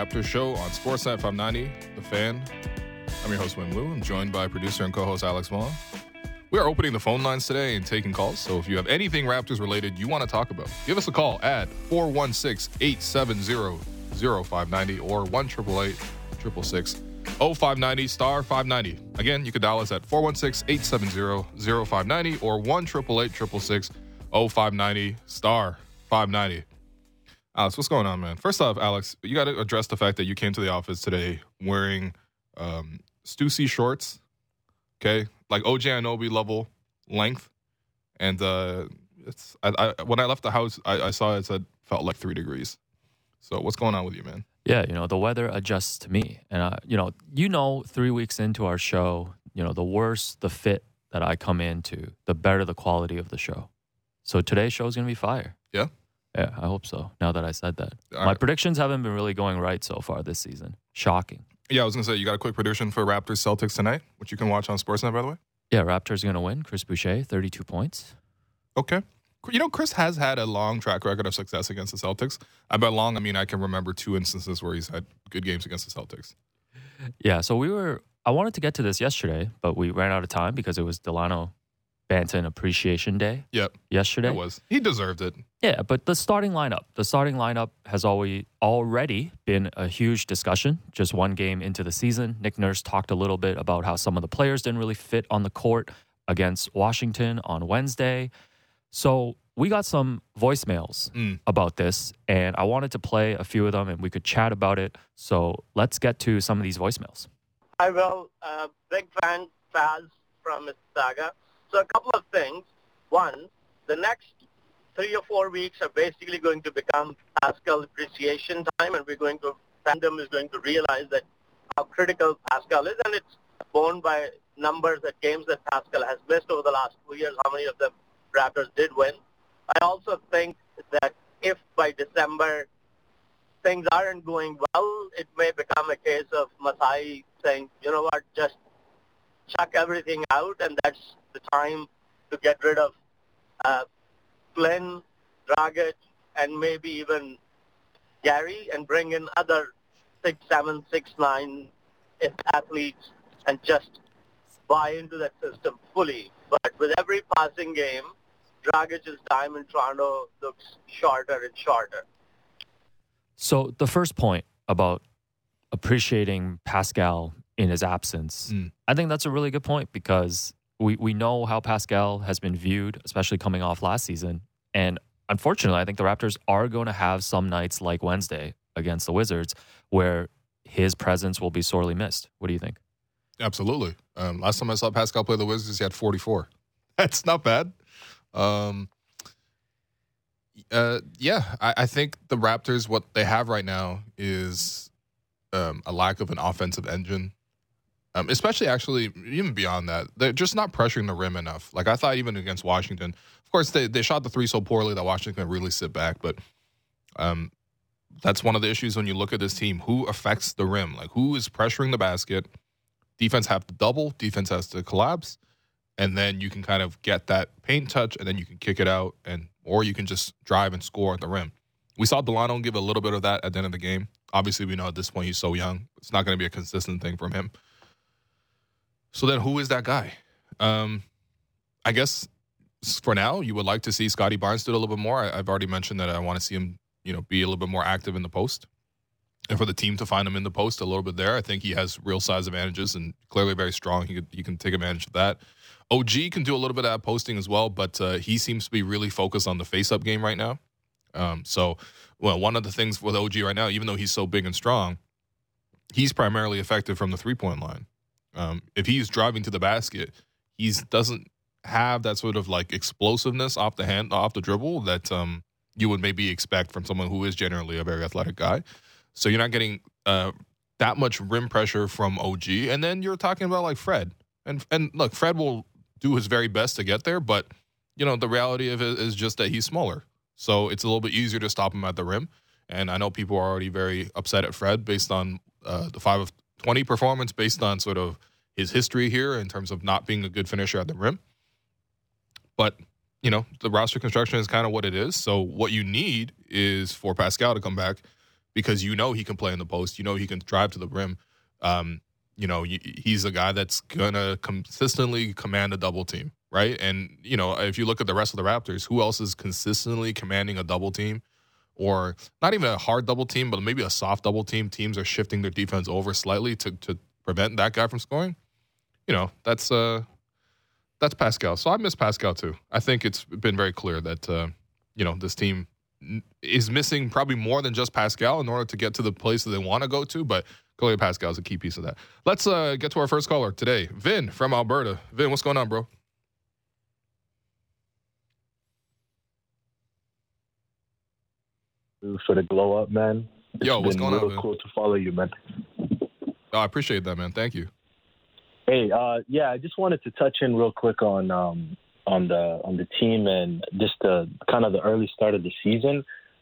Raptors show on Sportsnet 590, The Fan. I'm your host, Wim Liu. I'm joined by producer and co-host Alex Vaughn. We are opening the phone lines today and taking calls, so if you have anything Raptors related you want to talk about, give us a call at 416-870-0590 or 1-888-666-0590, star 590. Again, you can dial us at 416-870-0590 or 1-888-666-0590, star 590. Alex, what's going on, man? First off, Alex, you got to address the fact that you came to the office today wearing Stussy shorts, okay? Like OG Anunoby level length. And when I left the house, I saw it said felt like 3 degrees. So what's going on with you, man? Yeah, the weather adjusts to me. And, 3 weeks into our show, the worse the fit that I come into, the better the quality of the show. So today's show is going to be fire. Yeah? Yeah, I hope so, now that I said that. My predictions haven't been really going right so far this season. Shocking. Yeah, I was going to say, you got a quick prediction for Raptors-Celtics tonight, which you can watch on Sportsnet, by the way? Yeah, Raptors are going to win. Chris Boucher, 32 points. Okay. Chris has had a long track record of success against the Celtics. By long, I mean I can remember 2 instances where he's had good games against the Celtics. Yeah, so I wanted to get to this yesterday, but we ran out of time because it was Delano Banton Appreciation Day. Yep. Yesterday. It was. He deserved it. Yeah, but the starting lineup has already been a huge discussion. Just one game into the season, Nick Nurse talked a little bit about how some of the players didn't really fit on the court against Washington on Wednesday. So we got some voicemails about this, and I wanted to play a few of them, and we could chat about it. So let's get to some of these voicemails. Hi, Will. Big fan, Faz from Mississauga. So a couple of things. One, the next 3 or 4 weeks are basically going to become Pascal appreciation time, and fandom is going to realize that how critical Pascal is, and it's borne by numbers that games that Pascal has missed over the last 2 years, how many of them Raptors did win. I also think that if by December things aren't going well, it may become a case of Masai saying, you know what, just chuck everything out, and that's the time to get rid of Flynn, Dragic, and maybe even Gary, and bring in other 6'7", 6'9" athletes and just buy into that system fully. But with every passing game, Dragic's time in Toronto looks shorter and shorter. So the first point about appreciating Pascal in his absence, I think that's a really good point because we know how Pascal has been viewed, especially coming off last season. And unfortunately, I think the Raptors are going to have some nights like Wednesday against the Wizards where his presence will be sorely missed. What do you think? Absolutely. Last time I saw Pascal play the Wizards, he had 44. That's not bad. I think the Raptors, what they have right now is a lack of an offensive engine. Especially, actually, even beyond that, they're just not pressuring the rim enough. Like, I thought even against Washington, of course, they shot the 3 so poorly that Washington could really sit back. But that's one of the issues when you look at this team. Who affects the rim? Like, who is pressuring the basket? Defense have to double. Defense has to collapse. And then you can kind of get that paint touch, and then you can kick it out, or you can just drive and score at the rim. We saw Delano give a little bit of that at the end of the game. Obviously, we know at this point he's so young. It's not going to be a consistent thing from him. So then who is that guy? I guess for now, you would like to see Scotty Barnes do it a little bit more. I've already mentioned that I want to see him, be a little bit more active in the post. And for the team to find him in the post a little bit there, I think he has real size advantages and clearly very strong. He can take advantage of that. OG can do a little bit of that posting as well, but he seems to be really focused on the face-up game right now. One of the things with OG right now, even though he's so big and strong, he's primarily effective from the three-point line. If he's driving to the basket, he doesn't have that sort of like explosiveness off the dribble that you would maybe expect from someone who is generally a very athletic guy. So you're not getting that much rim pressure from OG. And then you're talking about like Fred. And look, Fred will do his very best to get there, but the reality of it is just that he's smaller. So it's a little bit easier to stop him at the rim. And I know people are already very upset at Fred based on the 5 of 20 performance, based on sort of his history here in terms of not being a good finisher at the rim. But, the roster construction is kind of what it is. So what you need is for Pascal to come back because you know he can play in the post. You know he can drive to the rim. He's a guy that's going to consistently command a double team, right? And, if you look at the rest of the Raptors, who else is consistently commanding a double team? Or not even a hard double team, but maybe a soft double team. Teams are shifting their defense over slightly to prevent that guy from scoring. That's Pascal. So I miss Pascal too. I think it's been very clear that, this team is missing probably more than just Pascal in order to get to the place that they want to go to, but clearly Pascal is a key piece of that. Let's get to our first caller today. Vin from Alberta. Vin, what's going on, bro? For the glow up, man. Yo, what's going on, It's man? cool to follow you, man. Oh, I appreciate that, man. Thank you. Hey, I just wanted to touch in real quick on the team and just the kind of the early start of the season.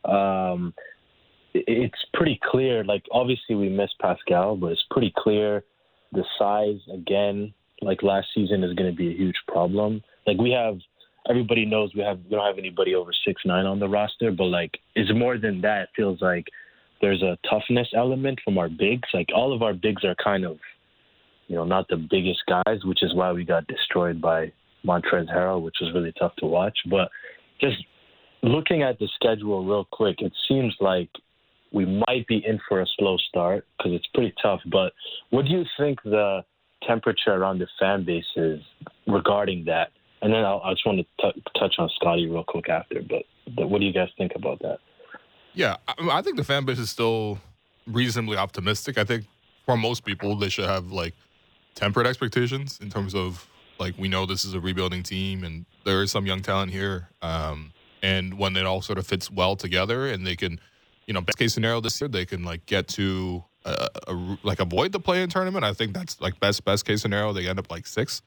It's pretty clear. Like, obviously, we miss Pascal, but it's pretty clear the size again, like last season, is going to be a huge problem. Like, everybody knows we don't have anybody over 6'9" on the roster, but like it's more than that. It feels like there's a toughness element from our bigs. Like, all of our bigs are kind of, not the biggest guys, which is why we got destroyed by Montrezl Harrell, which was really tough to watch. But just looking at the schedule real quick, it seems like we might be in for a slow start because it's pretty tough. But what do you think the temperature around the fan base is regarding that? And then I just want to touch on Scottie real quick after. But what do you guys think about that? Yeah, I think the fan base is still reasonably optimistic. I think for most people, they should have, like, tempered expectations in terms of, like, we know this is a rebuilding team and there is some young talent here. And when it all sort of fits well together and they can, best case scenario this year, they can, like, get to, avoid the play-in tournament. I think that's, like, best case scenario. They end up, like, 6.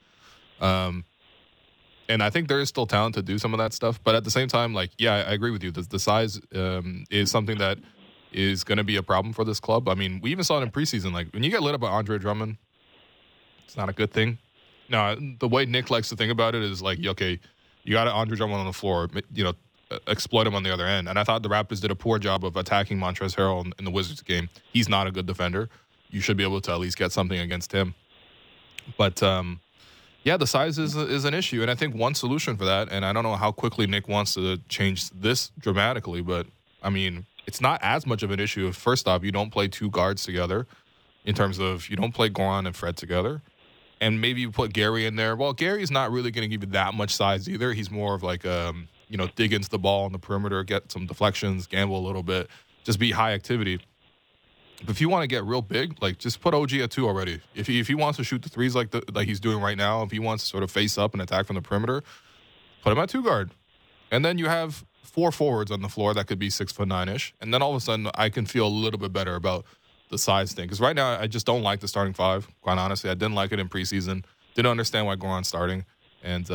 And I think there is still talent to do some of that stuff. But at the same time, like, yeah, I agree with you. The size is something that is going to be a problem for this club. I mean, we even saw it in preseason. Like, when you get lit up by Andre Drummond, it's not a good thing. Now, the way Nick likes to think about it is like, okay, you got Andre Drummond on the floor, exploit him on the other end. And I thought the Raptors did a poor job of attacking Montrezl Harrell in the Wizards game. He's not a good defender. You should be able to at least get something against him. But, yeah, the size is an issue, and I think one solution for that, and I don't know how quickly Nick wants to change this dramatically, but, I mean, it's not as much of an issue if, first off, you don't play two guards together in terms of you don't play Goran and Fred together, and maybe you put Gary in there. Well, Gary's not really going to give you that much size either. He's more of like, dig into the ball on the perimeter, get some deflections, gamble a little bit, just be high activity. But if you want to get real big, like, just put OG at 2 already. If he wants to shoot the threes like he's doing right now, if he wants to sort of face up and attack from the perimeter, put him at 2 guard. And then you have 4 forwards on the floor that could be 6'9"-ish. And then all of a sudden I can feel a little bit better about the size thing. Because right now I just don't like the starting 5, quite honestly. I didn't like it in preseason. Didn't understand why Goran's starting. And,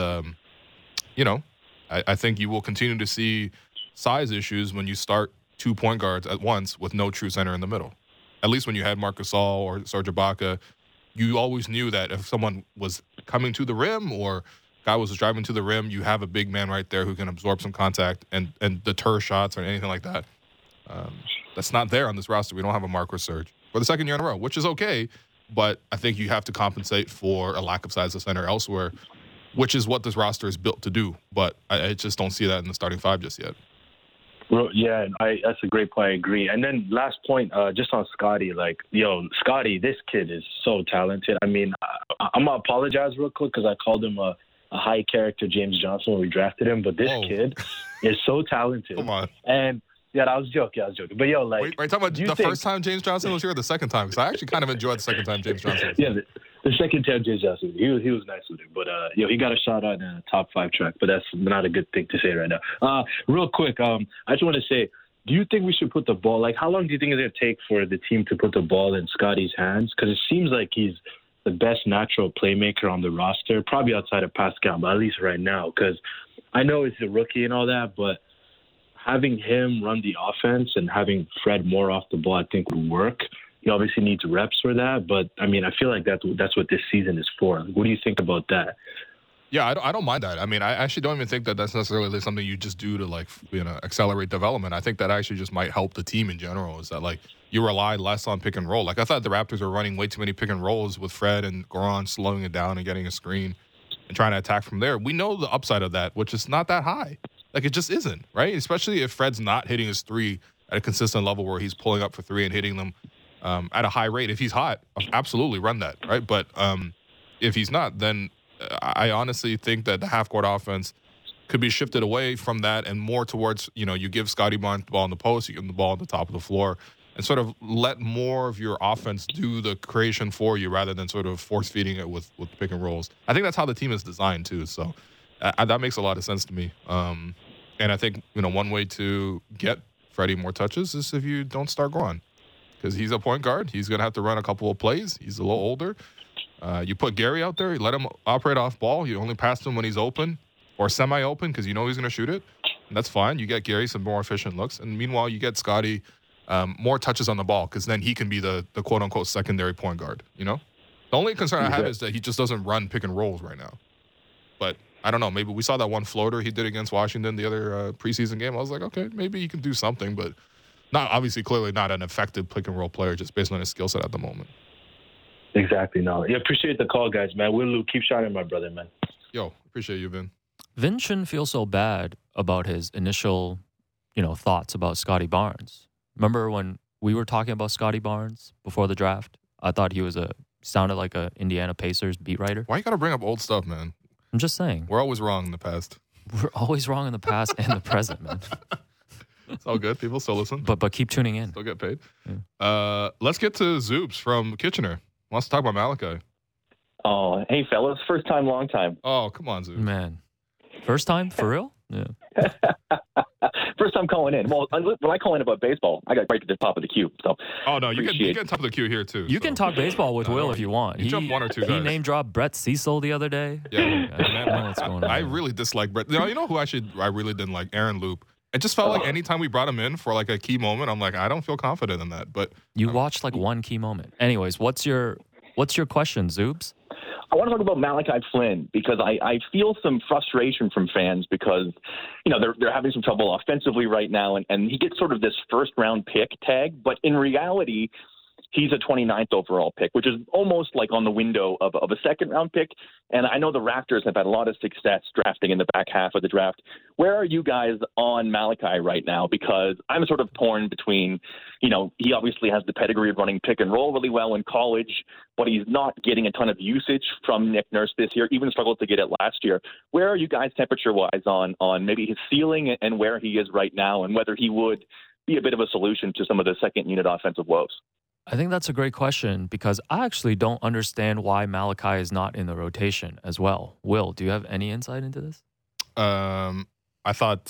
I think you will continue to see size issues when you start 2 point guards at once with no true center in the middle. At least when you had Marc Gasol or Serge Ibaka, you always knew that if someone was coming to the rim or guy was driving to the rim, you have a big man right there who can absorb some contact and deter shots or anything like that. That's not there on this roster. We don't have a Marc or Serge for the second year in a row, which is okay, but I think you have to compensate for a lack of size of center elsewhere, which is what this roster is built to do. But I just don't see that in the starting 5 just yet. Yeah, that's a great point. I agree. And then last point, just on Scottie, like, Scottie, this kid is so talented. I mean, I'm going to apologize real quick because I called him a high character James Johnson when we drafted him, but this kid is so talented. Come on. And yeah, I was joking. But wait, talking about the first time James Johnson was here or the second time? Because I actually kind of enjoyed the second time James Johnson was here. Yeah, the second time James Johnson, he was nice with it. But, he got a shout out in a top 5 track, but that's not a good thing to say right now. Real quick, I just want to say, do you think we should put the ball, like, how long do you think it's going to take for the team to put the ball in Scottie's hands? Because it seems like he's the best natural playmaker on the roster, probably outside of Pascal, but at least right now. Because I know he's a rookie and all that, but having him run the offense and having Fred more off the ball, I think would work. He obviously needs reps for that, but I mean, I feel like that's what this season is for. What do you think about that? Yeah, I don't mind that. I mean, I actually don't even think that that's necessarily something you just do to like, accelerate development. I think that actually just might help the team in general. Is that like you rely less on pick and roll? Like I thought the Raptors were running way too many pick and rolls with Fred and Goran slowing it down and getting a screen and trying to attack from there. We know the upside of that, which is not that high. Like it just isn't, right? Especially if Fred's not hitting his three at a consistent level where he's pulling up for three and hitting them at a high rate. If he's hot, absolutely run that, right? But if he's not, then I honestly think that the half-court offense could be shifted away from that and more towards, you give Scottie Barnes the ball in the post, you give him the ball on the top of the floor, and sort of let more of your offense do the creation for you rather than sort of force-feeding it with pick and rolls. I think that's how the team is designed, too. So that makes a lot of sense to me. And I think, one way to get Freddie more touches is if you don't start Goran. Because he's a point guard. He's going to have to run a couple of plays. He's a little older. You put Gary out there, you let him operate off ball. You only pass him when he's open or semi-open because you know he's going to shoot it. And that's fine. You get Gary some more efficient looks. And meanwhile, you get Scottie more touches on the ball because then he can be the quote-unquote secondary point guard, The only concern I have is that he just doesn't run pick and rolls right now. But I don't know. Maybe we saw that one floater he did against Washington the other preseason game. I was like, okay, maybe he can do something. But clearly not an effective pick and roll player just based on his skill set at the moment. Exactly. No. Yeah, appreciate the call, guys, man. Will keep shining, my brother, man. Yo, appreciate you, Vin. Vin shouldn't feel so bad about his initial, thoughts about Scottie Barnes. Remember when we were talking about Scottie Barnes before the draft? I thought he sounded like a Indiana Pacers beat writer. Why you got to bring up old stuff, man? I'm just saying. We're always wrong in the past. We're always wrong in the past and the present, man. It's all good. People still listen. But keep tuning in. Still get paid. Yeah. Let's get to Zoobs from Kitchener. Wants to talk about Malachi. Oh, hey, fellas. First time, long time. Oh, come on, Zoobs. Man. First time? For real? Yeah. First time calling in. Well, when I call in about baseball, I got right to the top of the queue. So. Oh, no, you get top of the queue here, too. You can talk baseball with Will if you want. You jump one or two guys. He name-dropped Brett Cecil the other day. Yeah. I don't know what's going on. I really dislike Brett. You know who I really didn't like? Aaron Loop. It just felt like anytime we brought him in for like a key moment, I'm like, I don't feel confident in that. But you watched like one key moment. Anyways, what's your question, Zoobs? I want to talk about Malachi Flynn because I feel some frustration from fans because, they're having some trouble offensively right now. And he gets sort of this first-round pick tag. But in reality, he's a 29th overall pick, which is almost like on the window of a second-round pick. And I know the Raptors have had a lot of success drafting in the back half of the draft. Where are you guys on Malachi right now? Because I'm sort of torn between, he obviously has the pedigree of running pick and roll really well in college, but he's not getting a ton of usage from Nick Nurse this year, even struggled to get it last year. Where are you guys temperature-wise on maybe his ceiling and where he is right now and whether he would be a bit of a solution to some of the second-unit offensive woes? I think that's a great question because I actually don't understand why Malachi is not in the rotation as well. Will, do you have any insight into this? I thought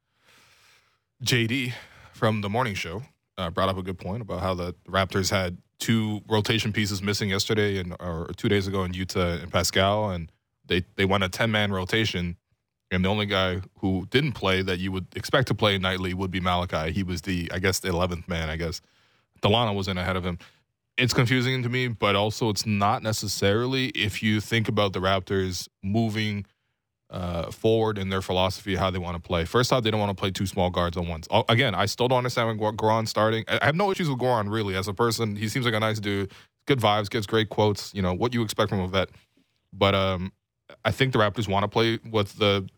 JD from the morning show brought up a good point about how the Raptors had two rotation pieces missing yesterday or 2 days ago in Utah and Pascal, and they went a 10-man rotation, and the only guy who didn't play that you would expect to play nightly would be Malachi. He was the 11th man, I guess. Delano was in ahead of him. It's confusing to me, but also it's not necessarily if you think about the Raptors moving forward in their philosophy, how they want to play. First off, they don't want to play two small guards at once. Again, I still don't understand Goran starting. I have no issues with Goran, really, as a person. He seems like a nice dude. Good vibes, gets great quotes, what you expect from a vet. But I think the Raptors want to play with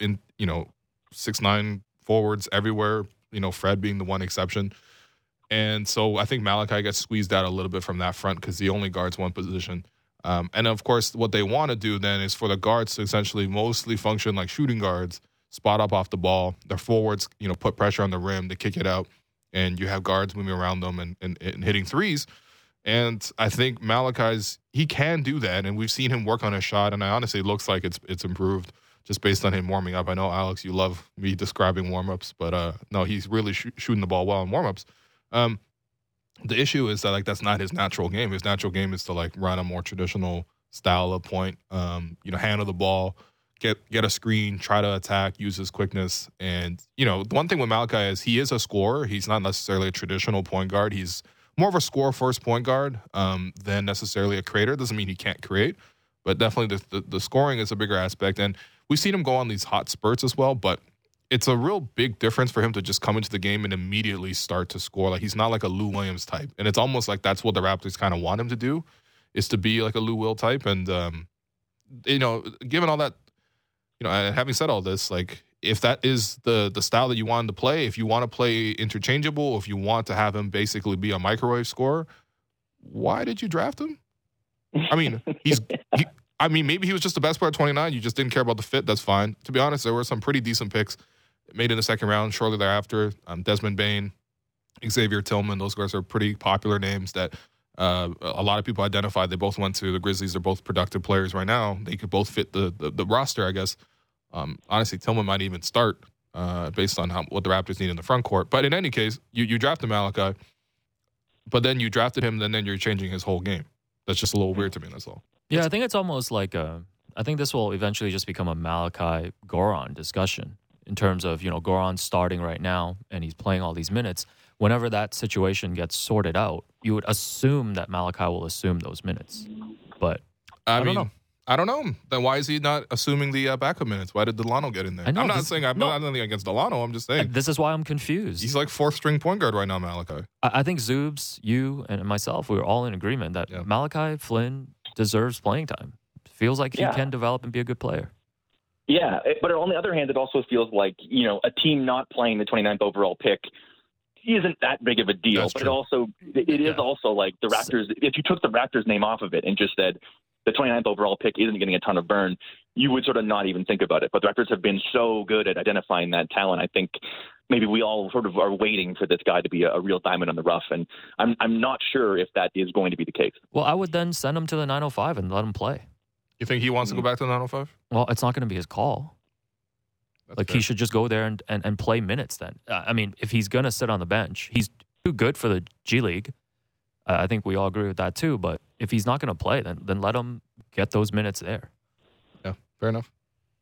6'9" forwards everywhere, Fred being the one exception. And so I think Malachi gets squeezed out a little bit from that front because he only guards one position. And, of course, what they want to do then is for the guards to essentially mostly function like shooting guards, spot up off the ball. Their forwards, put pressure on the rim to kick it out. And you have guards moving around them and hitting threes. And I think he can do that. And we've seen him work on his shot. And I honestly, it looks like it's improved just based on him warming up. I know, Alex, you love me describing warm-ups. But, no, he's really shooting the ball well in warm-ups. The issue is that that's not his natural game. His natural game is to run a more traditional style of point. Handle the ball, get a screen, try to attack, use his quickness. And the one thing with Malachi is he is a scorer. He's not necessarily a traditional point guard. He's more of a score first point guard than necessarily a creator. Doesn't mean he can't create, But definitely the scoring is a bigger aspect. And we've seen him go on these hot spurts as well, but it's a real big difference for him to just come into the game and immediately start to score. Like, he's not like a Lou Williams type. And it's almost like that's what the Raptors kind of want him to do, is to be like a Lou Will type. And, given all that, and having said all this, like, if that is the style that you want him to play, if you want to play interchangeable, if you want to have him basically be a microwave scorer, why did you draft him? I mean, maybe he was just the best player at 29. You just didn't care about the fit. That's fine. To be honest, there were some pretty decent picks made in the second round shortly thereafter. Desmond Bane, Xavier Tillman, those guys are pretty popular names that a lot of people identified. They both went to the Grizzlies. They're both productive players right now. They could both fit the roster, I guess. Honestly, Tillman might even start based on what the Raptors need in the front court. But in any case, you drafted Malachi, but then you drafted him, and then you're changing his whole game. That's just a little weird to me, that's all. Yeah, I think it's almost like I think this will eventually just become a Malachi Goran discussion in terms of, Goran's starting right now and he's playing all these minutes. Whenever that situation gets sorted out, you would assume that Malachi will assume those minutes. But I don't know. I don't know. Then why is he not assuming the backup minutes? Why did Delano get in there? I'm not saying I'm not nothing against Delano. I'm just saying. This is why I'm confused. He's like fourth string point guard right now, Malachi. I think Zoobs, you, and myself, we were all in agreement that Malachi Flynn deserves playing time. Feels like he can develop and be a good player. Yeah, but on the other hand, it also feels like, a team not playing the 29th overall pick isn't that big of a deal. That's but true. it is also like the Raptors, if you took the Raptors name off of it and just said the 29th overall pick isn't getting a ton of burn, you would sort of not even think about it. But the Raptors have been so good at identifying that talent. I think maybe we all sort of are waiting for this guy to be a real diamond on the rough. And I'm not sure if that is going to be the case. Well, I would then send him to the 905 and let him play. You think he wants to go back to the 905? Well, it's not going to be his call. That's fair. He should just go there and play minutes then. If he's going to sit on the bench, he's too good for the G League. I think we all agree with that too. But if he's not going to play, then let him get those minutes there. Yeah, fair enough.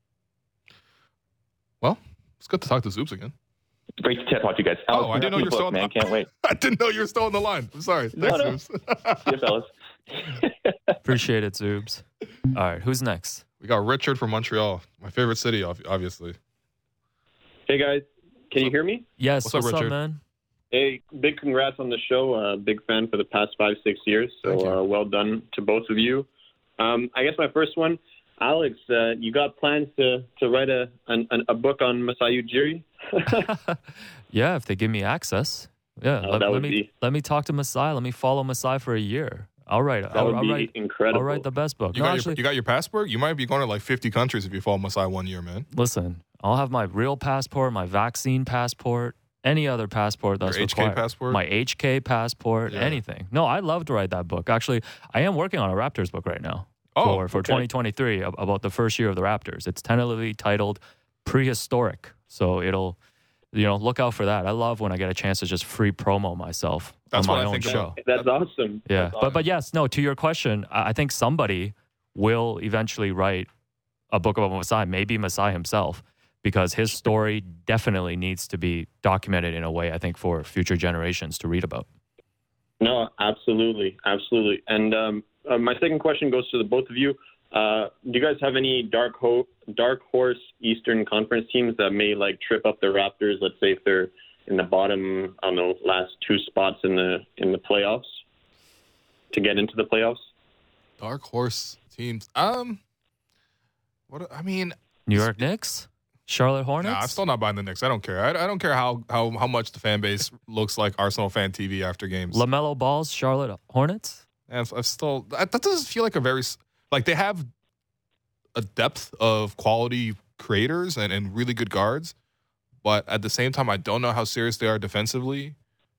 Well, it's good to talk to Zoobs again. Great to talk to you guys. Alex, I didn't know you were still on the line. Can't wait. I didn't know you were still on the line. I'm sorry. Thanks, Zoobs. See you, fellas. Appreciate it, Zoobs. All right, who's next? We got Richard from Montreal, my favorite city, obviously. Hey, guys. Can you hear me? Yes. What's up, Richard? man? Hey, big congrats on the show. Big fan for the past 5-6 years. So well done to both of you. I guess my first one, Alex, you got plans to write a book on Masai Ujiri? Yeah, if they give me access. Yeah, let me talk to Masai. Let me follow Masai for a year. All right. That would be incredible. I'll write the best book. You got your passport? You might be going to like 50 countries if you follow Masai 1 year, man. Listen, I'll have my real passport, my vaccine passport, any other passport that's required. HK passport? My HK passport, anything. No, I'd love to write that book. Actually, I am working on a Raptors book right now for 2023 about the first year of the Raptors. It's tentatively titled Prehistoric. So it'll, look out for that. I love when I get a chance to just free promo myself on my own show. That's awesome. Yeah. That's awesome. But yes, no, to your question, I think somebody will eventually write a book about Masai, maybe Masai himself, because his story definitely needs to be documented in a way, I think, for future generations to read about. No, absolutely. Absolutely. And my second question goes to the both of you. Do you guys have any dark horse Eastern Conference teams that may trip up the Raptors? Let's say if they're in the bottom, last two spots in the playoffs to get into the playoffs. Dark horse teams. New York Knicks, Charlotte Hornets. Nah, I'm still not buying the Knicks. I don't care. I don't care how much the fan base looks like Arsenal fan TV after games. LaMelo Ball's Charlotte Hornets. And that doesn't feel like a very. They have a depth of quality creators and really good guards, but at the same time, I don't know how serious they are defensively.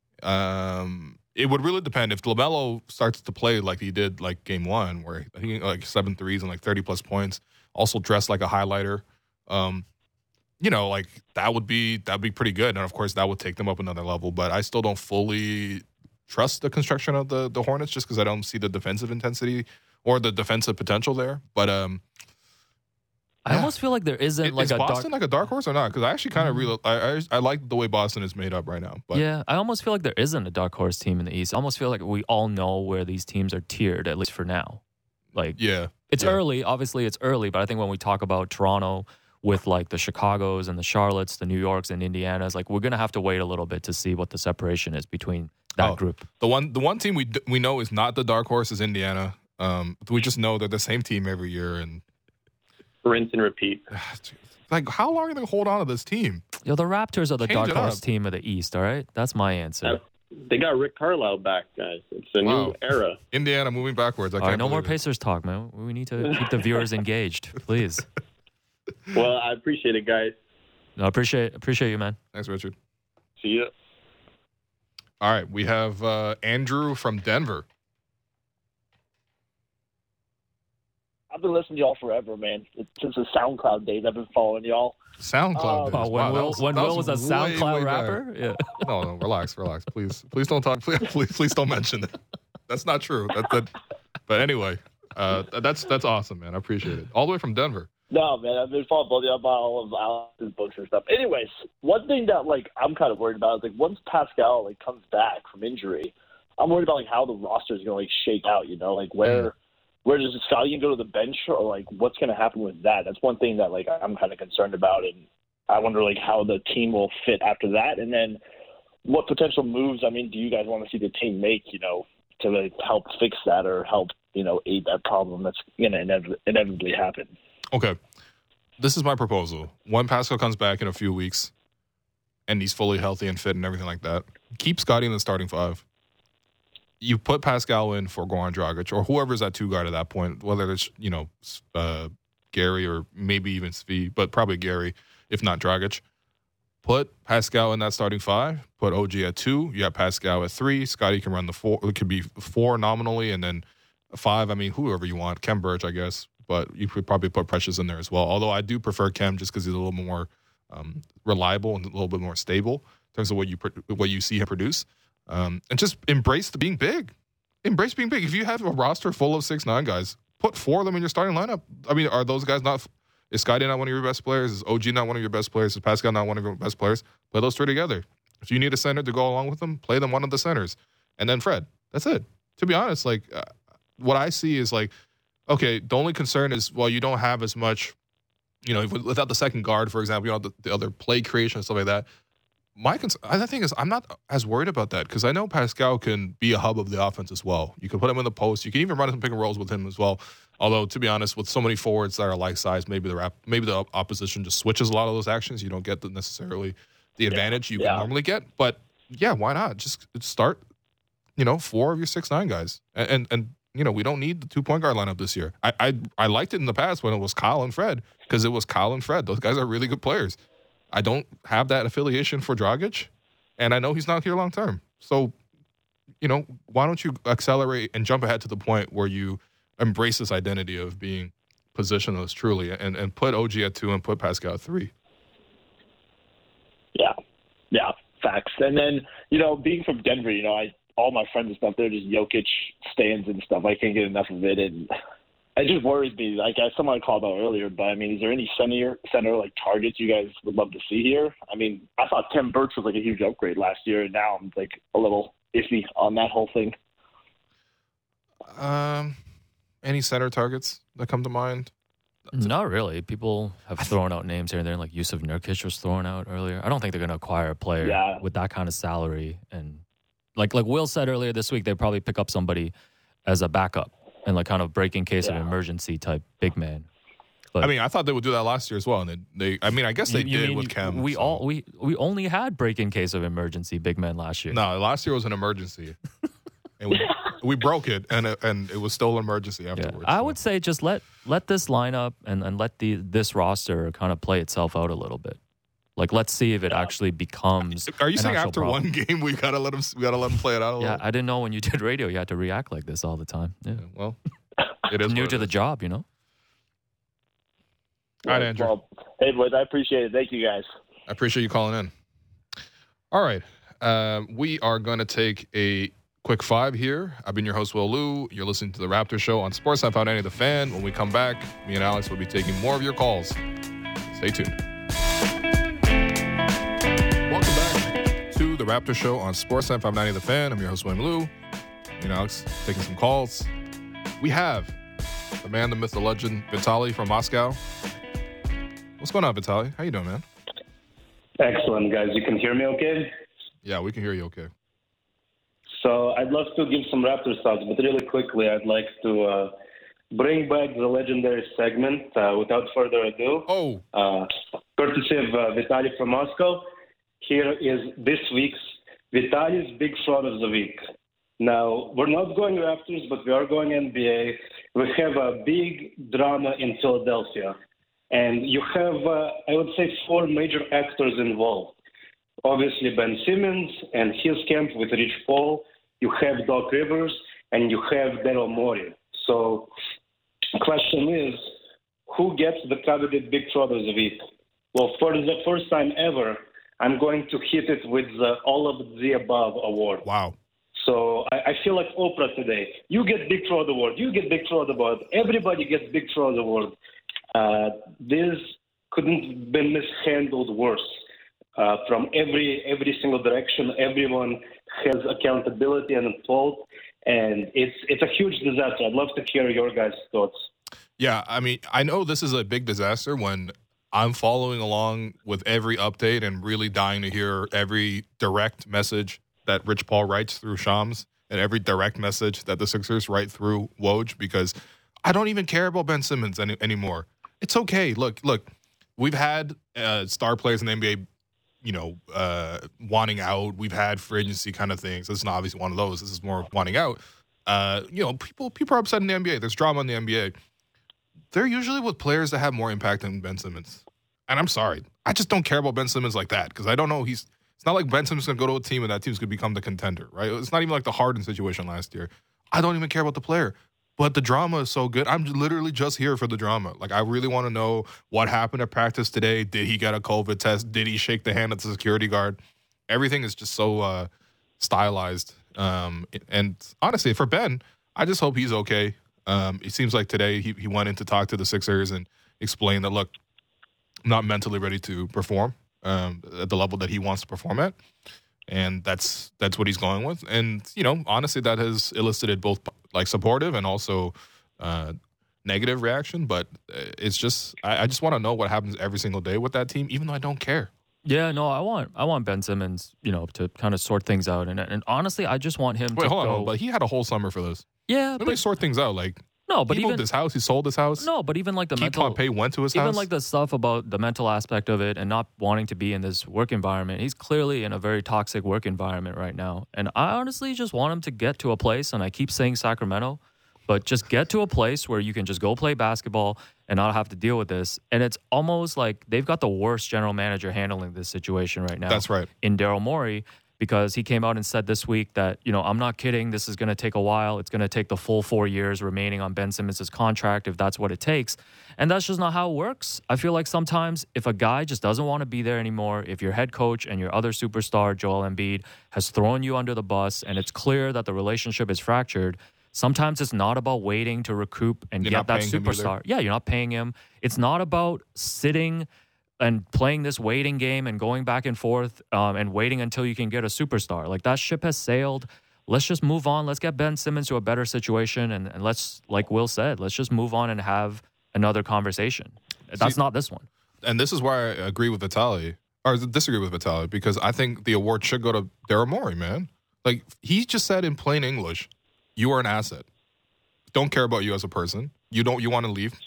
It would really depend if LaMelo starts to play like he did game one, where I think 7 threes and 30+ points, also dressed like a highlighter. That'd be pretty good, and of course that would take them up another level. But I still don't fully trust the construction of the Hornets just because I don't see the defensive intensity or the defensive potential there. But I almost feel like there isn't is Boston like a dark horse or not? Because I actually kind of really I like the way Boston is made up right now. But yeah, I almost feel like there isn't a dark horse team in the East. I almost feel like we all know where these teams are tiered, at least for now. It's early. Obviously, it's early. But I think when we talk about Toronto with like the Chicagos and the Charlottes, the New Yorks and Indianas, like we're going to have to wait a little bit to see what the separation is between that group. The one team we know is not the dark horse is Indiana. We just know they're the same team every year. And rinse and repeat. Like, how long are they going to hold on to this team? The Raptors are the Change dark it horse up. team of the East, all right? That's my answer. They got Rick Carlisle back, guys. It's a new era. Indiana moving backwards. I All right, can't no more believe it. Pacers talk, man. We need to keep the viewers engaged, please. Well, I appreciate it, guys. No, appreciate you, man. Thanks, Richard. See ya. All right, we have Andrew from Denver. I've been listening to y'all forever, man. Since the SoundCloud days, I've been following y'all. SoundCloud. Oh, when Will was a SoundCloud rapper? Yeah. No, relax. Please don't talk. Please don't mention it. That's not true. But anyway, that's awesome, man. I appreciate it. All the way from Denver. No, man, I've been following both of y'all about all of Alex's books and stuff. Anyways, one thing that I'm kind of worried about is once Pascal comes back from injury, I'm worried about how the roster is going to shake out. Where does Scottie go to the bench, or what's going to happen with that? That's one thing that I'm kind of concerned about, and I wonder how the team will fit after that, and then what potential moves. Do you guys want to see the team make, to help fix that or help aid that problem that's going to inevitably happen? Okay, this is my proposal. When Pascal comes back in a few weeks, and he's fully healthy and fit and everything like that, keep Scottie in the starting five. You put Pascal in for Goran Dragic or whoever's at two guard at that point, whether it's, Gary or maybe even Svi, but probably Gary, if not Dragic. Put Pascal in that starting five. Put OG at 2. You have Pascal at 3. Scottie can run the 4. It could be 4 nominally, and then 5. Whoever you want. Kem Birch, I guess. But you could probably put Precious in there as well. Although I do prefer Kem just because he's a little more reliable and a little bit more stable in terms of what you see him produce. And just embrace being big. Embrace being big. If you have a roster full of 6'9" guys, put 4 of them in your starting lineup. Are those guys not? Is Scottie not one of your best players? Is OG not one of your best players? Is Pascal not one of your best players? Play those 3 together. If you need a center to go along with them, play them one of the centers. And then Fred. That's it. To be honest, what I see is okay, the only concern is, you don't have as much, without the second guard, for example, the other play creation and stuff like that. I think is I'm not as worried about that because I know Pascal can be a hub of the offense as well. You can put him in the post. You can even run some pick and rolls with him as well. Although, to be honest, with so many forwards that are like size, maybe the opposition just switches a lot of those actions. You don't get necessarily the advantage you can normally get. But yeah, why not? Just start, 4 of your 6'9" guys, and we don't need the 2-point guard lineup this year. I liked it in the past when it was Kyle and Fred because it was Kyle and Fred. Those guys are really good players. I don't have that affiliation for Dragic, and I know he's not here long term. So, why don't you accelerate and jump ahead to the point where you embrace this identity of being positionless truly and put OG at 2 and put Pascal at 3? Yeah, facts. And then, being from Denver, all my friends and stuff, they're just Jokic stands and stuff. I can't get enough of it, and it just worries me. As someone called out earlier, but is there any center targets you guys would love to see here? I thought Kem Birch was a huge upgrade last year, and now I'm a little iffy on that whole thing. Any center targets that come to mind? Not really. People have thrown out names here and there, Yusuf Nurkic was thrown out earlier. I don't think they're going to acquire a player with that kind of salary. And like Will said earlier this week, they probably pick up somebody as a backup. And kind of break in case of emergency type big man. But, I thought they would do that last year as well. And I guess they did with Kem. We only had break in case of emergency big men last year. No, last year was an emergency. And we broke it, and it was still an emergency afterwards. I would say just let this lineup and let this roster kind of play itself out a little bit. Let's see if it actually becomes. Are you saying after problem. one game we gotta let them play it out a little? Yeah, I didn't know when you did radio you had to react like this all the time. Yeah, well, it is new to the job, All right, Andrew. Well, hey, boys, I appreciate it. Thank you, guys. I appreciate you calling in. All right, we are going to take a quick 5 here. I've been your host, Will Liu. You're listening to the Raptor Show on Sports 590 The Fan. When we come back, me and Alex will be taking more of your calls. Stay tuned. Welcome back to the Raptor Show on Sports 590 The Fan. I'm your host, William Liu. Me and Alex taking some calls. We have the man, the myth, the legend, Vitaly from Moscow. What's going on, Vitaly? How you doing, man? Excellent, guys. You can hear me okay? Yeah, we can hear you okay. So I'd love to give some Raptors thoughts, but really quickly, I'd like to bring back the legendary segment without further ado. Courtesy of Vitaly from Moscow. Here is this week's Vitaly's Big Fraud of the Week. Now, we're not going Raptors, but we are going NBA. We have a big drama in Philadelphia. And you have, I would say, 4 major actors involved. Obviously, Ben Simmons and his camp with Rich Paul. You have Doc Rivers, and you have Daryl Morey. So the question is, who gets the coveted Big Fraud of the Week? Well, for the first time ever, I'm going to hit it with the All of the Above award. Wow. So I feel like Oprah today. You get Big Fraud award. You get Big Fraud award. Everybody gets Big Fraud award. This couldn't have been mishandled worse. From every single direction, everyone has accountability and fault, and it's a huge disaster. I'd love to hear your guys' thoughts. Yeah, I mean, I know this is a big disaster when I'm following along with every update and really dying to hear every direct message that Rich Paul writes through Shams and every direct message that the Sixers write through Woj, because I don't even care about Ben Simmons anymore. It's okay. Look, we've had star players in the NBA, wanting out. We've had free agency kind of things. This is not obviously one of those. This is more wanting out. People are upset in the NBA. There's drama in the NBA. They're usually with players that have more impact than Ben Simmons. And I'm sorry. I just don't care about Ben Simmons like that because I don't know. It's not like Ben Simmons is going to go to a team and that team's going to become the contender, right? It's not even like the Harden situation last year. I don't even care about the player. But the drama is so good. I'm literally just here for the drama. Like, I really want to know what happened at practice today. Did he get a COVID test? Did he shake the hand of the security guard? Everything is just so stylized. And honestly, for Ben, I just hope he's okay. It seems like today he went in to talk to the Sixers and explain that, look, I'm not mentally ready to perform at the level that he wants to perform at. And that's what he's going with. And, honestly, that has elicited both like supportive and also negative reaction. But it's just, I just want to know what happens every single day with that team, even though I don't care. Yeah, no, I want Ben Simmons, to kind of sort things out. And honestly, I just want him to hold go. on, but he had a whole summer for this. Yeah, Let me sort things out. Like, no, but he moved his house, he sold his house. No, but even like the Keith mental Pompey went to his house. Even like the stuff about the mental aspect of it and not wanting to be in this work environment. He's clearly in a very toxic work environment right now. And I honestly just want him to get to a place, and I keep saying Sacramento, but just get to a place where you can just go play basketball and not have to deal with this. And it's almost like they've got the worst general manager handling this situation right now. That's right. In Daryl Morey, because he came out and said this week that, I'm not kidding. This is going to take a while. It's going to take the full 4 years remaining on Ben Simmons' contract if that's what it takes. And that's just not how it works. I feel like sometimes if a guy just doesn't want to be there anymore, if your head coach and your other superstar, Joel Embiid, has thrown you under the bus and it's clear that the relationship is fractured, sometimes it's not about waiting to recoup and get that superstar. Yeah, you're not paying him. It's not about sitting and playing this waiting game and going back and forth and waiting until you can get a superstar. Like, that ship has sailed. Let's just move on. Let's get Ben Simmons to a better situation. And let's, like Will said, let's just move on and have another conversation. That's not this one. And this is why I agree with Vitaly, or disagree with Vitaly, because I think the award should go to Daryl Morey, man. Like, he just said in plain English, you are an asset. Don't care about you as a person. You want to leave.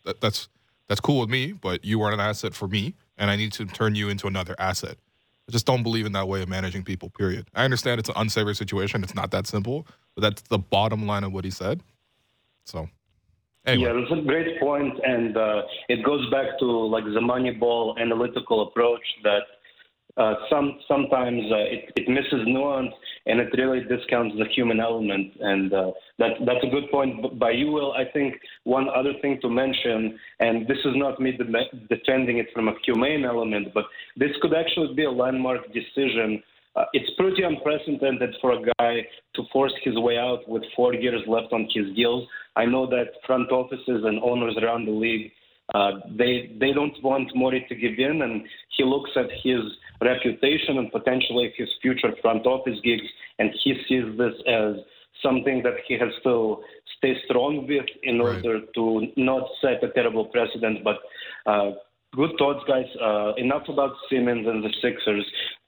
That's cool with me, but you are an asset for me, and I need to turn you into another asset. I just don't believe in that way of managing people, period. I understand it's an unsavory situation. It's not that simple, but that's the bottom line of what he said. So, anyway. Yeah, that's a great point, and it goes back to like the Moneyball analytical approach that sometimes it misses nuance and it really discounts the human element. And that's a good point by you, Will. I think one other thing to mention, and this is not me defending it from a humane element, but this could actually be a landmark decision. It's pretty unprecedented for a guy to force his way out with 4 years left on his deals. I know that front offices and owners around the league, they don't want Morey to give in, and he looks at his reputation and potentially his future front office gigs, and he sees this as something that he has to stay strong with in order to not set a terrible precedent. But good thoughts, guys. Enough about Simmons and the Sixers.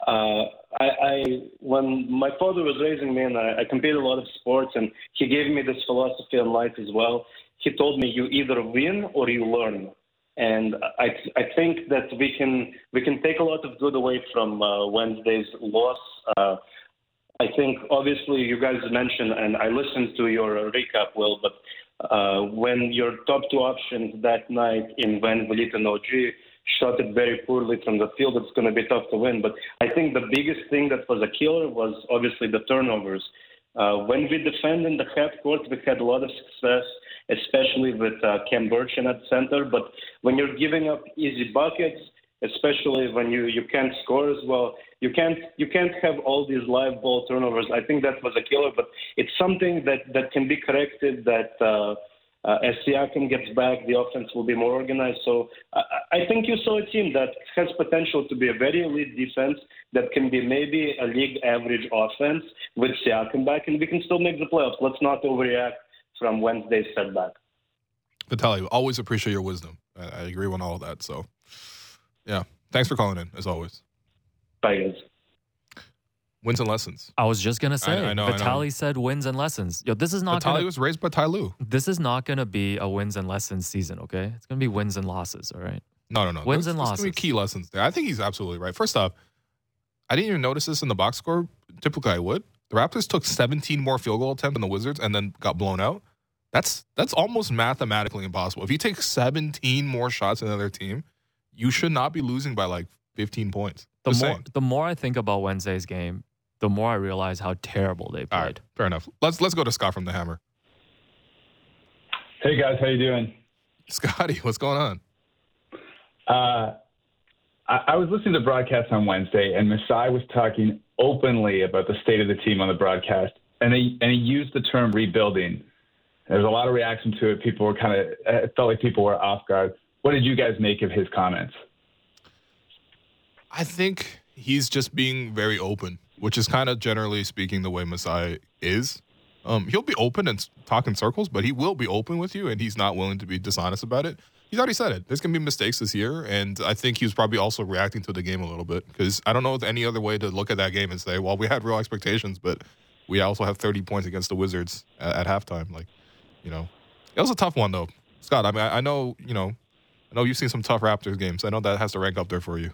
When my father was raising me, and I competed a lot of sports, and he gave me this philosophy in life as well. He told me, you either win or you learn. And I think that we can take a lot of good away from Wednesday's loss. I think obviously you guys mentioned, and I listened to your recap, Will, but when your top two options that night in Van Vliet and OG shot it very poorly from the field, it's going to be tough to win. But I think the biggest thing that was a killer was obviously the turnovers. When we defend in the half court, we had a lot of success, especially with Cam Burchin at center. But when you're giving up easy buckets, especially when you can't score as well, you can't have all these live ball turnovers. I think that was a killer, but it's something that can be corrected, that as Siakam gets back, the offense will be more organized. So I think you saw a team that has potential to be a very elite defense that can be maybe a league average offense with Siakam back, and we can still make the playoffs. Let's not overreact from Wednesday's setback. Vitaly, always appreciate your wisdom. I agree on all of that. So, yeah, thanks for calling in, as always. Bye, guys. Wins and lessons. I was just going to say, I know. Vitaly said wins and lessons. Yo, this is not Vitaly was raised by Ty Lue. This is not going to be a wins and lessons season, okay? It's going to be wins and losses, all right? No. Wins and losses. There's going to be key lessons there. I think he's absolutely right. First off, I didn't even notice this in the box score. Typically, I would. The Raptors took 17 more field goal attempts than the Wizards and then got blown out. That's almost mathematically impossible. If you take 17 more shots than another team, you should not be losing by like 15 points. The more I think about Wednesday's game, the more I realize how terrible they played. All right, fair enough. Let's go to Scott from the Hammer. Hey guys, how you doing? Scotty, what's going on? I was listening to the broadcast on Wednesday, and Masai was talking openly about the state of the team on the broadcast, and he used the term rebuilding. There was a lot of reaction to it. People were it felt like people were off guard. What did you guys make of his comments? I think he's just being very open, which is kind of generally speaking the way Masai is. He'll be open and talk in circles, but he will be open with you, and he's not willing to be dishonest about it. He's already said it. There's going to be mistakes this year, and I think he was probably also reacting to the game a little bit because I don't know any other way to look at that game and say, well, we had real expectations, but we also have 30 points against the Wizards at halftime. It was a tough one, though. Scott, I mean, I know you've seen some tough Raptors games. I know that has to rank up there for you.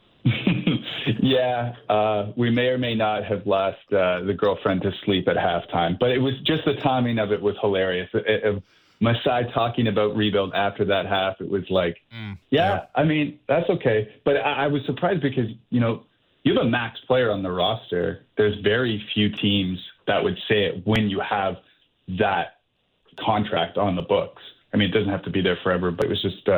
Yeah, we may or may not have lost the girlfriend to sleep at halftime, but it was just the timing of it was hilarious. Masai talking about rebuild after that half, it was like, I mean, that's okay. But I was surprised because, you have a max player on the roster. There's very few teams that would say it when you have that contract on the books. I mean, it doesn't have to be there forever, but it was just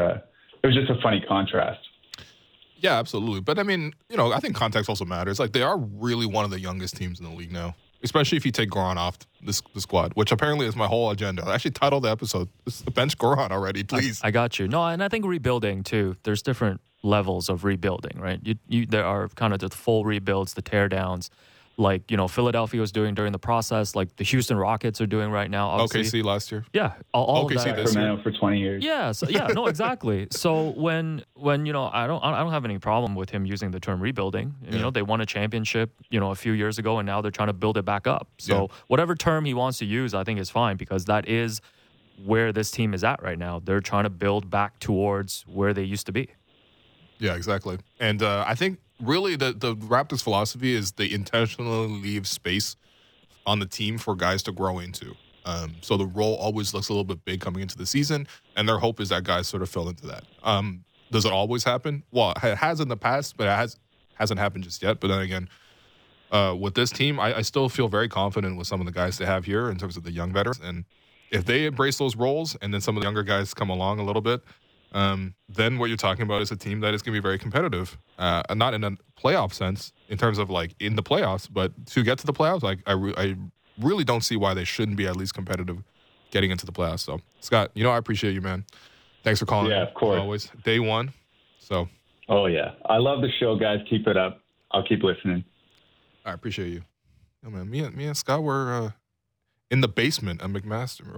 a funny contrast. Yeah, absolutely. But I mean, I think context also matters. Like, they are really one of the youngest teams in the league now, especially if you take Goran off the squad, which apparently is my whole agenda. I actually titled the episode, "Bench Goran already, please." I got you. No, and I think rebuilding too. There's different levels of rebuilding, right? There are kind of the full rebuilds, the tear downs, like Philadelphia was doing during the process, like the Houston Rockets are doing right now. Obviously. OKC last year. Yeah, all OKC of that. this year. For 20 years. Yeah, no, exactly. So when I don't have any problem with him using the term rebuilding. They won a championship, a few years ago, and now they're trying to build it back up. So whatever term he wants to use, I think is fine because that is where this team is at right now. They're trying to build back towards where they used to be. Yeah, exactly. And I think really the Raptors' philosophy is they intentionally leave space on the team for guys to grow into. So the role always looks a little bit big coming into the season, and their hope is that guys sort of fill into that. Does it always happen? Well, it has in the past, but it hasn't happened just yet. But then again, with this team, I still feel very confident with some of the guys they have here in terms of the young veterans. And if they embrace those roles and then some of the younger guys come along a little bit, then what you're talking about is a team that is going to be very competitive. Not in a playoff sense in terms of like in the playoffs, but to get to the playoffs, like I really don't see why they shouldn't be at least competitive getting into the playoffs. So, Scott, I appreciate you, man. Thanks for calling. Yeah, of course. Always. Day one. So. Oh, yeah. I love the show, guys. Keep it up. I'll keep listening. I appreciate you. Oh, man, me and Scott were in the basement at McMaster, bro.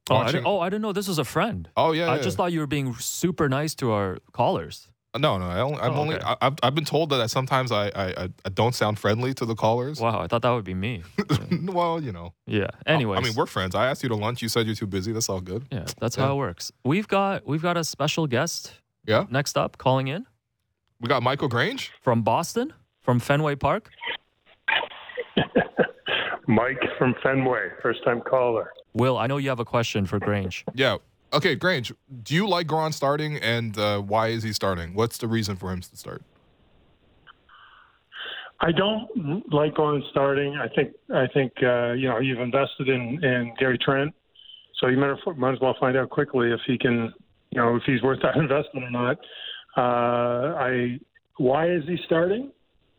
I didn't know this was a friend. Oh, yeah. I just thought you were being super nice to our callers. No. I've been told that sometimes I don't sound friendly to the callers. Wow, I thought that would be me. Well, you know. Yeah. Anyways, I mean, we're friends. I asked you to lunch. You said you're too busy. That's all good. Yeah, that's how it works. We've got a special guest. Yeah. Next up, calling in. We got Michael Grange from Boston, from Fenway Park. Mike from Fenway, first-time caller. Will, I know you have a question for Grange. Yeah. Okay, Grange, do you like Goran starting, and why is he starting? What's the reason for him to start? I don't like Goran starting. I think you've invested in Gary Trent, so you might as well find out quickly if he can, if he's worth that investment or not. Why is he starting?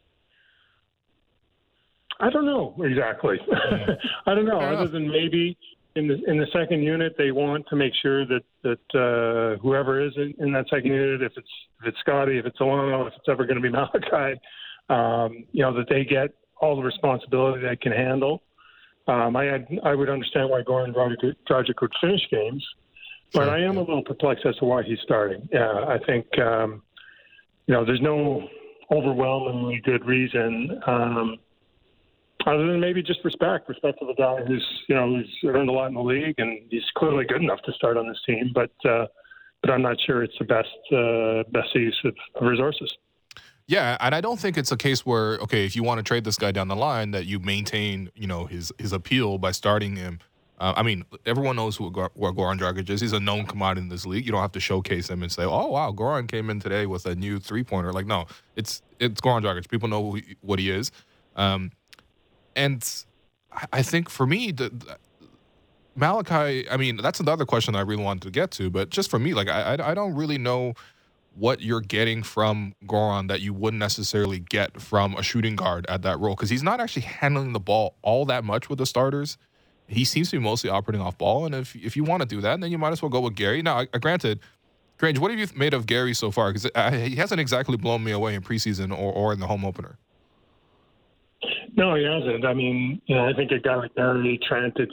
I don't know exactly. I don't know. Other than maybe in the second unit, they want to make sure that whoever is in that second unit, if it's Scotty, if it's Alano, if it's ever going to be Malachi, that they get all the responsibility they can handle. I would understand why Goran Dragic could finish games, but I am a little perplexed as to why he's starting. I think there's no overwhelmingly good reason. Other than maybe just respect for the guy who's earned a lot in the league, and he's clearly good enough to start on this team. But I'm not sure it's the best use of resources. Yeah, and I don't think it's a case where, okay, if you want to trade this guy down the line, that you maintain his appeal by starting him. I mean, everyone knows what Goran Dragic is. He's a known commodity in this league. You don't have to showcase him and say, oh, wow, Goran came in today with a new three-pointer. Like, no, it's Goran Dragic. People know what he is. And I think for me, Malachi, I mean, that's another question I really wanted to get to. But just for me, like, I don't really know what you're getting from Goran that you wouldn't necessarily get from a shooting guard at that role. Because he's not actually handling the ball all that much with the starters. He seems to be mostly operating off ball. And if you want to do that, then you might as well go with Gary. Now, granted, Grange, what have you made of Gary so far? Because he hasn't exactly blown me away in preseason or in the home opener. No, he hasn't. I mean, I think a guy like Gary Trent, it's,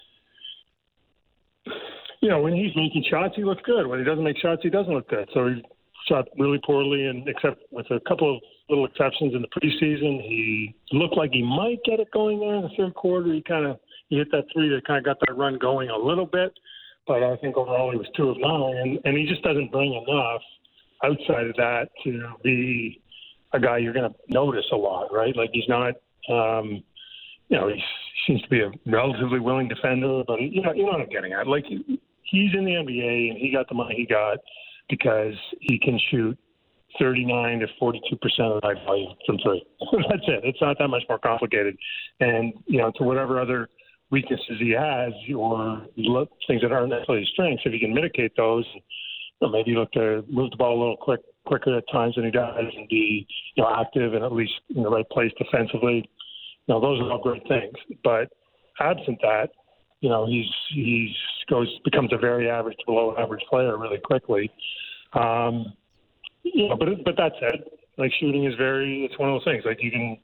when he's making shots, he looks good. When he doesn't make shots, he doesn't look good. So he shot really poorly, and except with a couple of little exceptions in the preseason, he looked like he might get it going there in the third quarter. He hit that three that kind of got that run going a little bit, but I think overall he was 2 of 9, and he just doesn't bring enough outside of that to be a guy you're going to notice a lot, right? Like he's not, he seems to be a relatively willing defender, but you know what I'm getting at. Like he's in the NBA and he got the money he got because he can shoot 39 to 42% of the high volume from three. That's it. It's not that much more complicated. And, to whatever other weaknesses he has or things that aren't necessarily strengths, if he can mitigate those, maybe look to move the ball a little quicker at times than he does and be, active and at least in the right place defensively. Those are all great things. But absent that, he becomes a very average to below average player really quickly. But that said, like shooting is it's one of those things. Like you can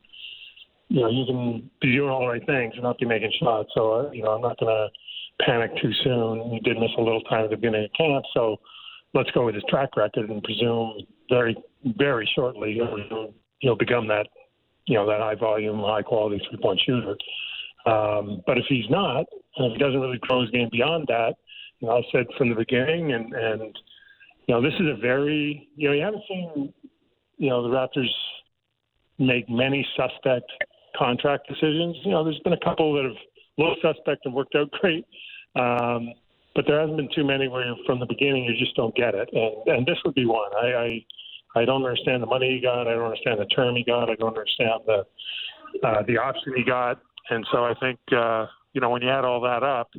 be doing all the right things and not be making shots. So, I'm not going to panic too soon. He did miss a little time at the beginning of camp. So let's go with his track record and presume very, very shortly he'll become that, that high volume, high quality 3-point shooter. But if he's not, and if he doesn't really grow his game beyond that, I said from the beginning, and this is a very, you haven't seen, the Raptors make many suspect contract decisions. There's been a couple that have looked suspect and worked out great. But there hasn't been too many where from the beginning you just don't get it. And this would be one. I don't understand the money he got. I don't understand the term he got. I don't understand the option he got. And so I think, when you add all that up,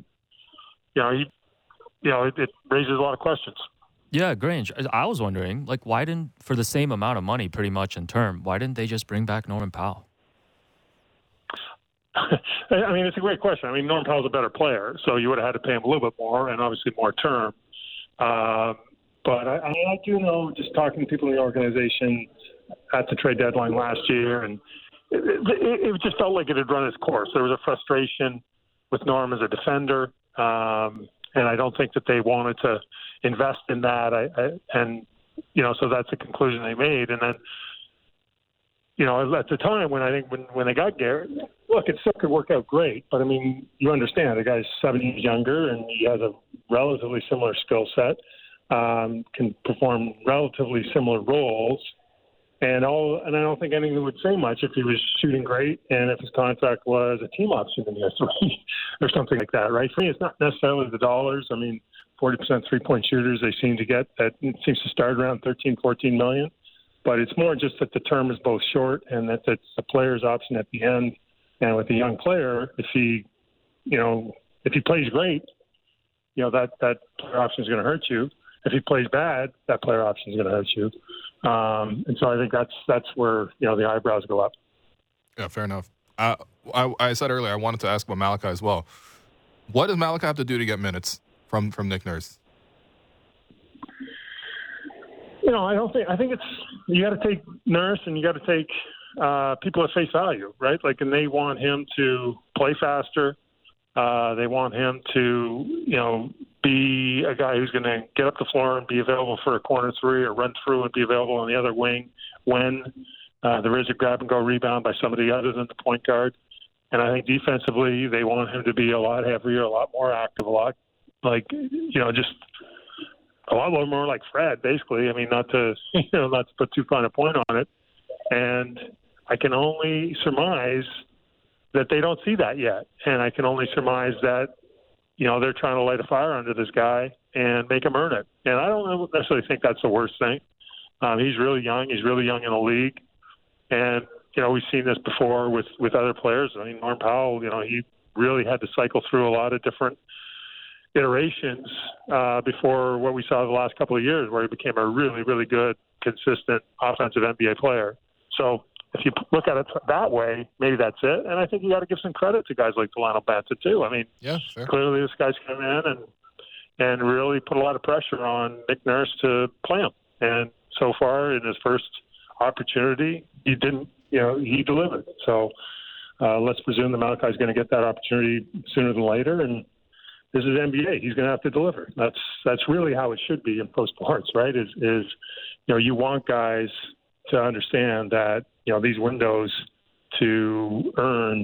it raises a lot of questions. Yeah, Grange, I was wondering, why didn't, for the same amount of money pretty much in term, why didn't they just bring back Norman Powell? I mean, it's a great question. I mean, Norman Powell's a better player, so you would have had to pay him a little bit more and obviously more term. But I do know, just talking to people in the organization at the trade deadline last year, and it just felt like it had run its course. There was a frustration with Norm as a defender. and I don't think that they wanted to invest in that. So that's the conclusion they made. And then, at the time when they got Garrett, look, it still could work out great. But I mean, you understand the guy's 7 years younger, and he has a relatively similar skill set, can perform relatively similar roles. And I don't think anyone would say much if he was shooting great and if his contract was a team option in year 3 or something like that, right? For me, it's not necessarily the dollars. I mean, 40% three-point shooters they seem to get, that it seems to start around $13-14 million. But it's more just that the term is both short and that it's a player's option at the end. And with a young player, if he plays great, that player option is going to hurt you. If he plays bad, that player option is going to hurt you. And so I think that's where the eyebrows go up. Yeah, fair enough. I said earlier I wanted to ask about Malachi as well. What does Malachi have to do to get minutes from Nick Nurse? I think it's you got to take Nurse and you got to take people at face value, right? Like, and they want him to play faster. They want him to, be a guy who's going to get up the floor and be available for a corner three or run through and be available on the other wing when there is a grab-and-go rebound by somebody other than the point guard. And I think defensively they want him to be a lot heavier, a lot more active, a lot just a lot more like Fred, basically. I mean, not to put too fine a point on it. And I can only surmise that they don't see that yet. And I can only surmise that, they're trying to light a fire under this guy and make him earn it. And I don't necessarily think that's the worst thing. He's really young. He's really young in the league. And, we've seen this before with other players. I mean, Norm Powell, he really had to cycle through a lot of different iterations before what we saw the last couple of years, where he became a really, really good, consistent offensive NBA player. So if you look at it that way, maybe that's it. And I think you got to give some credit to guys like Delano Banton too. I mean, clearly this guy's come in and really put a lot of pressure on Nick Nurse to play him. And so far in his first opportunity, he didn't. He delivered. So let's presume that Malachi's going to get that opportunity sooner than later. And this is NBA. He's going to have to deliver. That's really how it should be in pro sports, right? Is you want guys to understand that these windows to earn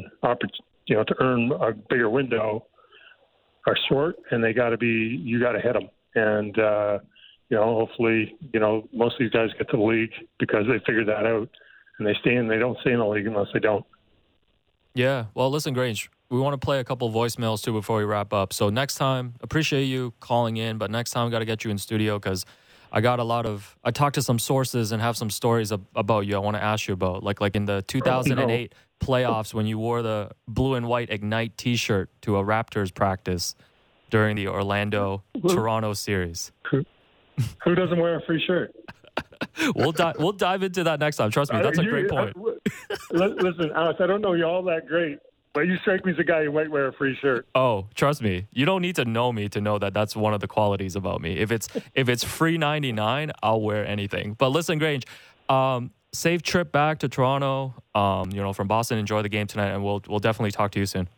a bigger window are short, and you got to hit them. And hopefully most of these guys get to the league because they figured that out, and they don't stay in the league unless they don't. Yeah. Well, listen, Grange, we want to play a couple voicemails too before we wrap up. So next time, appreciate you calling in, but next time, got to get you in studio because I talked to some sources and have some stories about you I want to ask you about. Like in the 2008 playoffs when you wore the blue and white Ignite T-shirt to a Raptors practice during the Orlando-Toronto series. Who doesn't wear a free shirt? We'll dive into that next time. Trust me, that's a great point. Listen, Alex, I don't know you all that great, but you strike me as a guy who might wear a free shirt. Oh, trust me, you don't need to know me to know that that's one of the qualities about me. If it's free 99, I'll wear anything. But listen, Grange, safe trip back to Toronto. From Boston. Enjoy the game tonight, and we'll definitely talk to you soon.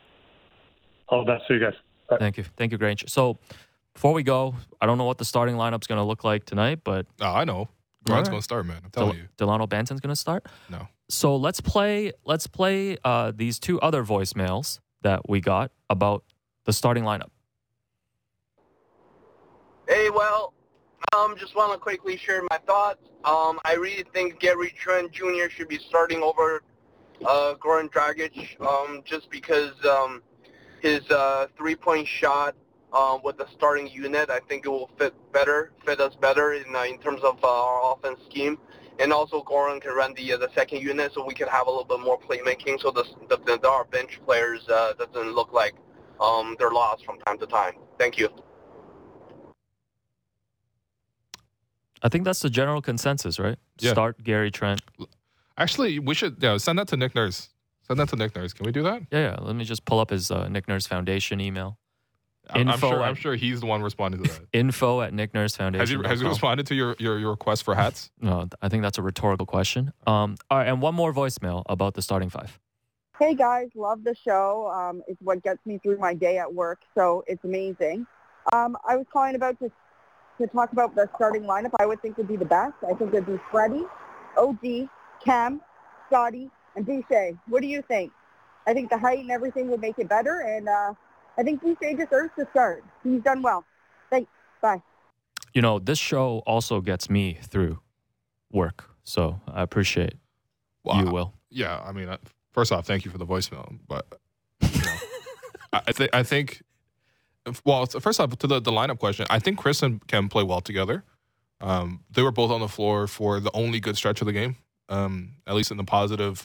All the best to you guys. Bye. Thank you, Grange. So before we go, I don't know what the starting lineup's going to look like tonight, but I know. Grant's going to start, man. I'm telling you. Delano Banton's going to start? No. So let's play these two other voicemails that we got about the starting lineup. Hey, just want to quickly share my thoughts. I really think Gary Trent Jr. should be starting over Goran Dragic just because his three-point shot with the starting unit, I think it will fit us better in terms of our offense scheme. And also Goran can run the second unit, so we can have a little bit more playmaking, so our bench players doesn't look like they're lost from time to time. Thank you. I think that's the general consensus, right? Yeah. Start Gary Trent. Actually, we should send that to Nick Nurse. Can we do that? Yeah. Let me just pull up his Nick Nurse Foundation email. I'm sure he's the one responding to that. info@nicknursefoundation.com. Has he responded to your request for hats? No, I think that's a rhetorical question. All right, and one more voicemail about the starting five. Hey guys, love the show. It's what gets me through my day at work, so it's amazing. I was calling about to talk about the starting lineup I would think would be the best. I think it would be Freddie, OG, Cam, Scotty, and Boucher. What do you think? I think the height and everything would make it better, and I think Boucher deserves to start. He's done well. Thanks. Bye. You know, this show also gets me through work, so I appreciate you, Will. Yeah, I mean, first off, thank you for the voicemail, but you know, I think. Well, first off, to the lineup question, I think Chris and Cam play well together. They were both on the floor for the only good stretch of the game, at least in the positive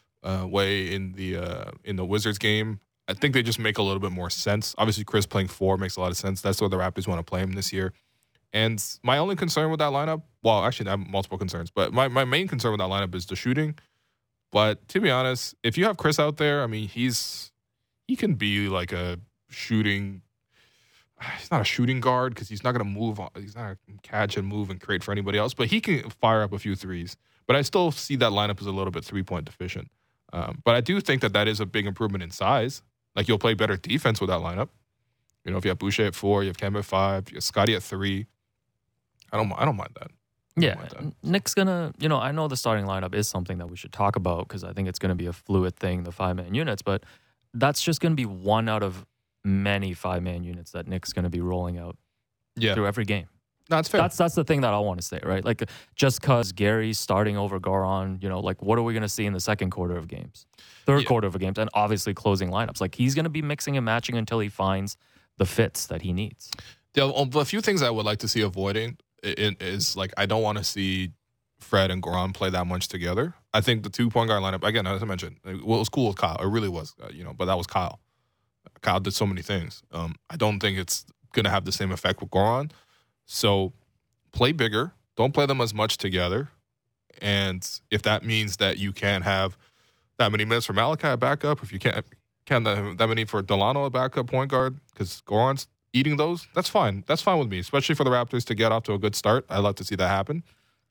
way in the Wizards game. I think they just make a little bit more sense. Obviously, Chris playing 4 makes a lot of sense. That's where the Raptors want to play him this year. And my only concern with that lineup, well, actually, I have multiple concerns, but my main concern with that lineup is the shooting. But to be honest, if you have Chris out there, I mean, he can be like a shooting. He's not a shooting guard because he's not going to move. He's not going to catch and move and create for anybody else, but he can fire up a few threes. But I still see that lineup as a little bit 3-point deficient. But I do think that is a big improvement in size. Like, you'll play better defense with that lineup. You know, if you have Boucher at 4, you have Cam at 5, you have Scotty at 3. I don't mind that. Nick's gonna, you know, I know the starting lineup is something that we should talk about because I think it's gonna be a fluid thing, the 5-man units, but that's just gonna be one out of many 5-man units that Nick's gonna be rolling out through every game. No, it's fair. That's the thing that I want to say, right? Like, just because Gary's starting over Goran, you know, like, what are we gonna see in the second quarter of games, third quarter of games, and obviously closing lineups? Like, he's gonna be mixing and matching until he finds the fits that he needs. A few things I would like to see avoiding is like, I don't want to see Fred and Goran play that much together. I think the 2-point guard lineup, again, as I mentioned, it was cool with Kyle. It really was, but that was Kyle. Kyle did so many things. I don't think it's going to have the same effect with Goran. So play bigger. Don't play them as much together. And if that means that you can't have that many minutes for Malachi at backup, if you can't that many for Delano at backup point guard, because Goran's eating those, that's fine. That's fine with me, especially for the Raptors to get off to a good start. I'd love to see that happen.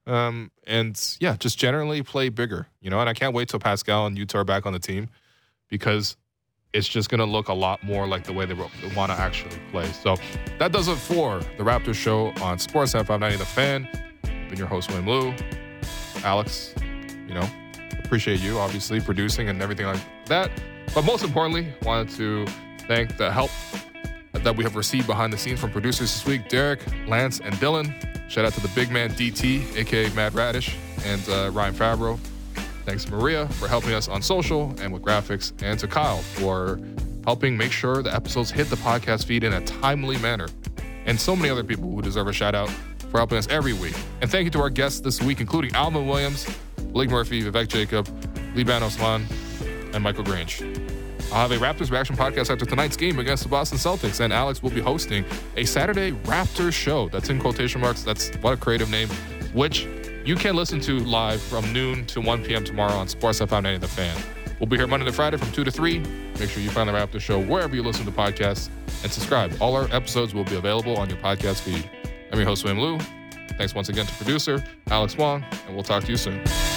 And yeah, just generally play bigger, and I can't wait till Pascal and Yuta are back on the team because it's just going to look a lot more like the way they want to actually play. So that does it for the Raptors show on Sportsnet 590 The Fan. Been your host, William Liu. Alex, appreciate you, obviously, producing and everything like that. But most importantly, wanted to thank the help that we have received behind the scenes from producers this week, Derek, Lance, and Dylan. Shout out to the big man, DT, a.k.a. Mad Radish, and Ryan Fabro. Thanks to Maria for helping us on social and with graphics, and to Kyle for helping make sure the episodes hit the podcast feed in a timely manner. And so many other people who deserve a shout out for helping us every week. And thank you to our guests this week, including Alvin Williams, Blake Murphy, Vivek Jacob, Liban Osman, and Michael Grange. I'll have a Raptors reaction podcast after tonight's game against the Boston Celtics, and Alex will be hosting a Saturday Raptors show. That's in quotation marks. That's what a creative name, which you can listen to live from noon to 1 p.m. tomorrow on Sportsnet 590 The Fan. We'll be here Monday to Friday from 2 to 3. Make sure you find the Raptors show wherever you listen to podcasts and subscribe. All our episodes will be available on your podcast feed. I'm your host, William Liu. Thanks once again to producer Alex Wong, and we'll talk to you soon.